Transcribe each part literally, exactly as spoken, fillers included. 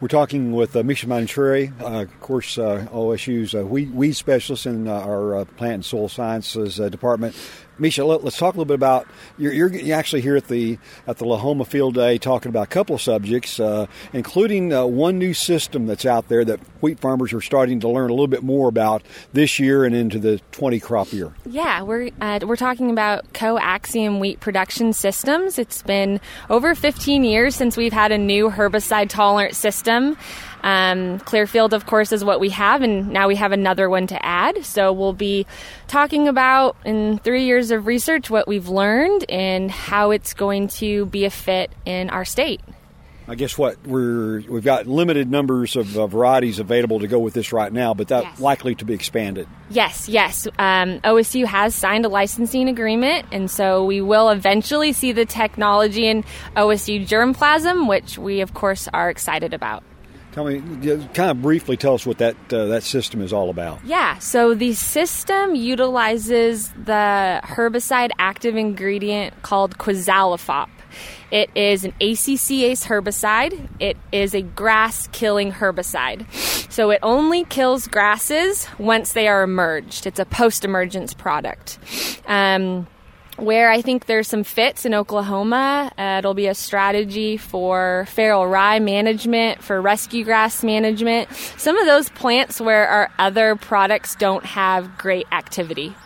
We're talking with uh, Misha Manchuri, uh, of course, uh, O S U's uh, weed, weed specialist in uh, our uh, Plant and Soil Sciences uh, department. Misha, let, let's talk a little bit about, you're, you're actually here at the at the Lahoma Field Day talking about a couple of subjects, uh, including uh, one new system that's out there that wheat farmers are starting to learn a little bit more about this year and into the twenty crop year. Yeah, we're uh, we're talking about coaxium wheat production systems. It's been over fifteen years since we've had a new herbicide-tolerant system. Um, Clearfield, of course, is what we have, and now we have another one to add. So we'll be talking about, in three years of research, what we've learned and how it's going to be a fit in our state. I guess what we're we've got limited numbers of uh, varieties available to go with this right now, but that's yes. likely to be expanded. Yes, yes. Um, O S U has signed a licensing agreement, and so we will eventually see the technology in O S U germplasm, which we, of course, are excited about. Tell me, kind of briefly tell us what that uh, that system is all about. Yeah, so the system utilizes the herbicide active ingredient called Quizalofop. It is an A C C A C E herbicide. It is a grass-killing herbicide. So it only kills grasses once they are emerged. It's a post-emergence product. Um, Where I think there's some fits in Oklahoma, uh, it'll be a strategy for feral rye management, for rescue grass management, some of those plants where our other products don't have great activity.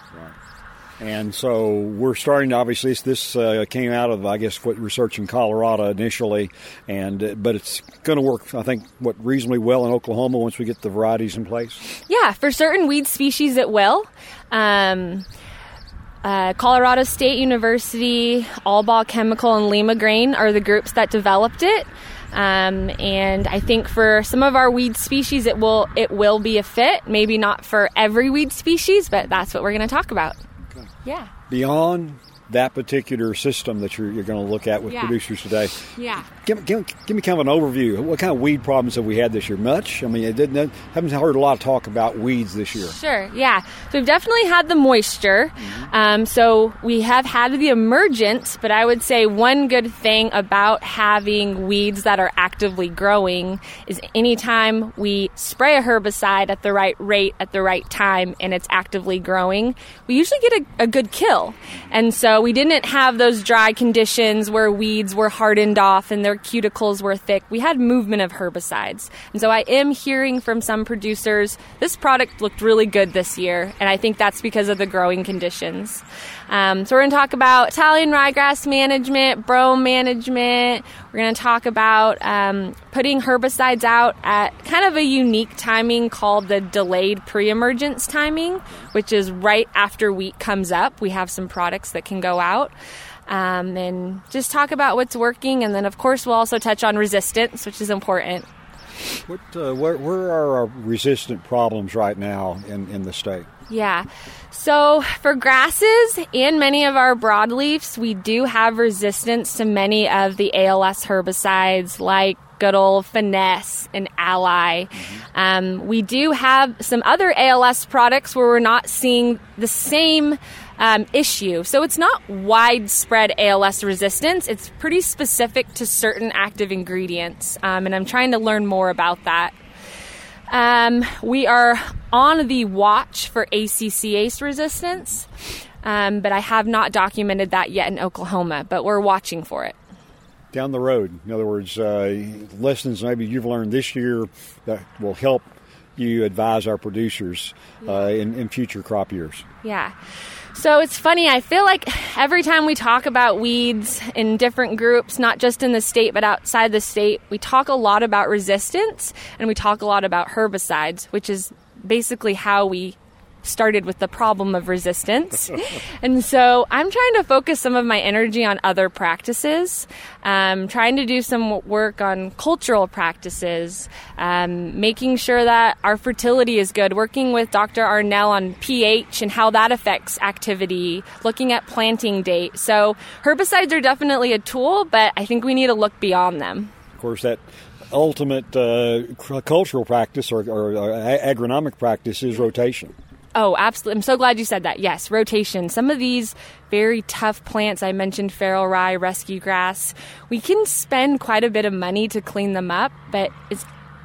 And so we're starting to, obviously, this uh, came out of, I guess, what research in Colorado initially, and uh, but it's going to work, I think, what reasonably well in Oklahoma once we get the varieties in place? Yeah, for certain weed species it will. Um Uh, Colorado State University, Allball Chemical, and Lima Grain are the groups that developed it. Um, and I think for some of our weed species, it will it will be a fit. Maybe not for every weed species, but that's what we're going to talk about. Okay. Yeah. Beyond that particular system that you're, you're going to look at with yeah. producers today. Yeah. Give, give, give me kind of an overview. What kind of weed problems have we had this year? Much? I mean, I didn't, haven't heard a lot of talk about weeds this year. Sure, yeah. So we've definitely had the moisture. Mm-hmm. Um, so we have had the emergence, but I would say one good thing about having weeds that are actively growing is anytime we spray a herbicide at the right rate at the right time and it's actively growing, we usually get a, a good kill. And so we didn't have those dry conditions where weeds were hardened off and their cuticles were thick. We had movement of herbicides. And so I am hearing from some producers, this product looked really good this year, and I think that's because of the growing conditions. Um, so we're going to talk about Italian ryegrass management, brome management. We're going to talk about um, putting herbicides out at kind of a unique timing called the delayed pre-emergence timing, which is right after wheat comes up. We have some products that can go out. Um, and just talk about what's working. And then, of course, we'll also touch on resistance, which is important. What, uh, where, where are our resistant problems right now in, in the state? Yeah. So for grasses and many of our broadleafs, we do have resistance to many of the A L S herbicides like good old Finesse and Ally. Mm-hmm. Um, we do have some other A L S products where we're not seeing the same um, issue. So it's not widespread A L S resistance. It's pretty specific to certain active ingredients. Um, and I'm trying to learn more about that. Um, we are on the watch for A C C A C E resistance, um, but I have not documented that yet in Oklahoma, but we're watching for it. Down the road, in other words, uh, lessons maybe you've learned this year that will help you advise our producers uh, in, in future crop years. Yeah. So it's funny, I feel like every time we talk about weeds in different groups, not just in the state but outside the state, we talk a lot about resistance and we talk a lot about herbicides, which is basically how we started with the problem of resistance. And so I'm trying to focus some of my energy on other practices, um, trying to do some work on cultural practices, um, making sure that our fertility is good, working with Doctor Arnell on pH and how that affects activity, looking at planting date. So herbicides are definitely a tool, but I think we need to look beyond them. Of course, that ultimate uh, cultural practice or, or, or agronomic practice is rotation. Oh, absolutely. I'm so glad you said that. Yes, rotation. Some of these very tough plants, I mentioned feral rye, rescue grass, we can spend quite a bit of money to clean them up, but it's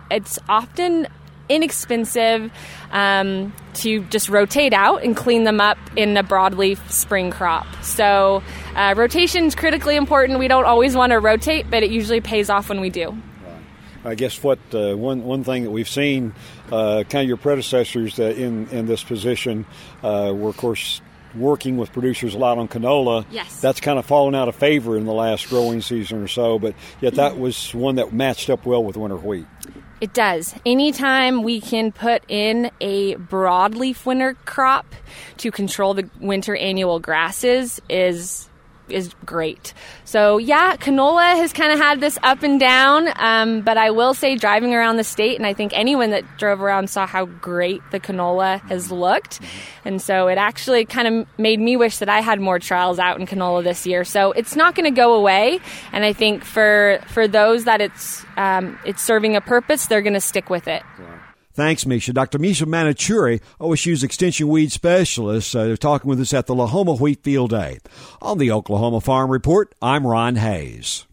it's often inexpensive um, to just rotate out and clean them up in a broadleaf spring crop. So uh, rotation is critically important. We don't always want to rotate, but it usually pays off when we do. I guess what uh, one one thing that we've seen, uh, kind of your predecessors uh, in in this position, uh, were of course working with producers a lot on canola. Yes. That's kind of fallen out of favor in the last growing season or so, but yet that was one that matched up well with winter wheat. It does. Anytime we can put in a broadleaf winter crop to control the winter annual grasses is is great. So yeah, canola has kind of had this up and down, um, but I will say driving around the state, and I think anyone that drove around saw how great the canola has looked. And so it actually kind of made me wish that I had more trials out in canola this year. So it's not going to go away. And I think for for those that it's um, it's serving a purpose, they're going to stick with it. Thanks, Misha. Doctor Misha Manichuri, O S U's Extension Weed Specialist, uh, talking with us at the Lahoma Wheat Field Day. On the Oklahoma Farm Report, I'm Ron Hayes.